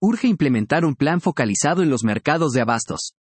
Urge implementar un plan focalizado en los mercados de abastos.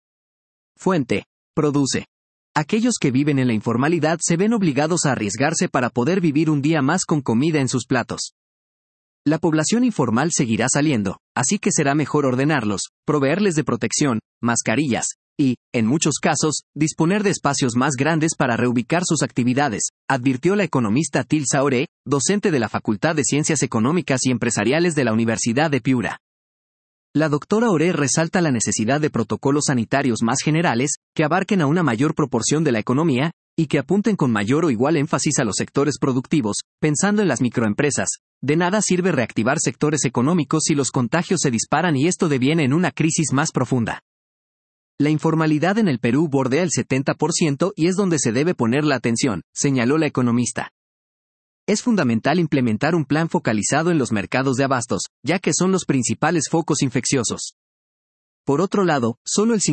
Fuente. Produce. Aquellos que viven en la informalidad se ven obligados a arriesgarse para poder vivir un día más con comida en sus platos. La población informal seguirá saliendo, así que será mejor ordenarlos, proveerles de protección, mascarillas, y, en muchos casos, disponer de espacios más grandes para reubicar sus actividades, advirtió la economista Tilsa Oré, docente de la Facultad de Ciencias Económicas y Empresariales de la Universidad de Piura. La doctora Oré resalta la necesidad de protocolos sanitarios más generales, que abarquen a una mayor proporción de la economía, y que apunten con mayor o igual énfasis a los sectores productivos, pensando en las microempresas. De nada sirve reactivar sectores económicos si los contagios se disparan y esto deviene en una crisis más profunda. La informalidad en el Perú bordea el 70% y es donde se debe poner la atención, señaló la economista. Es fundamental implementar un plan focalizado en los mercados de abastos, ya que son los principales focos infecciosos. Por otro lado, solo el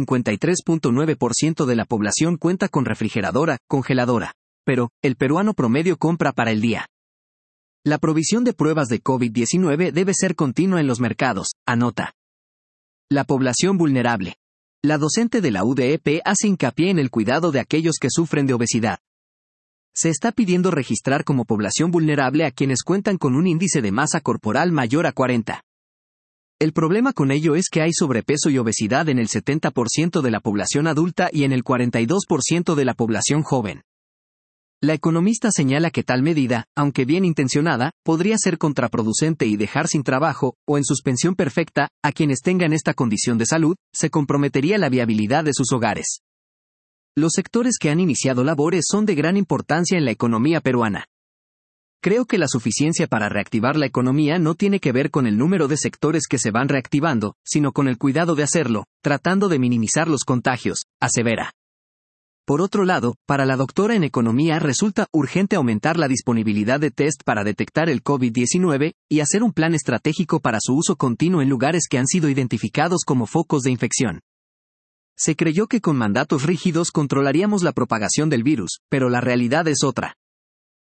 53.9% de la población cuenta con refrigeradora, congeladora. Pero, el peruano promedio compra para el día. La provisión de pruebas de COVID-19 debe ser continua en los mercados, anota. La población vulnerable. La docente de la UDEP hace hincapié en el cuidado de aquellos que sufren de obesidad. Se está pidiendo registrar como población vulnerable a quienes cuentan con un índice de masa corporal mayor a 40. El problema con ello es que hay sobrepeso y obesidad en el 70% de la población adulta y en el 42% de la población joven. La economista señala que tal medida, aunque bien intencionada, podría ser contraproducente y dejar sin trabajo, o en suspensión perfecta, a quienes tengan esta condición de salud, se comprometería la viabilidad de sus hogares. Los sectores que han iniciado labores son de gran importancia en la economía peruana. Creo que la suficiencia para reactivar la economía no tiene que ver con el número de sectores que se van reactivando, sino con el cuidado de hacerlo, tratando de minimizar los contagios, asevera. Por otro lado, para la doctora en economía resulta urgente aumentar la disponibilidad de test para detectar el COVID-19 y hacer un plan estratégico para su uso continuo en lugares que han sido identificados como focos de infección. Se creyó que con mandatos rígidos controlaríamos la propagación del virus, pero la realidad es otra.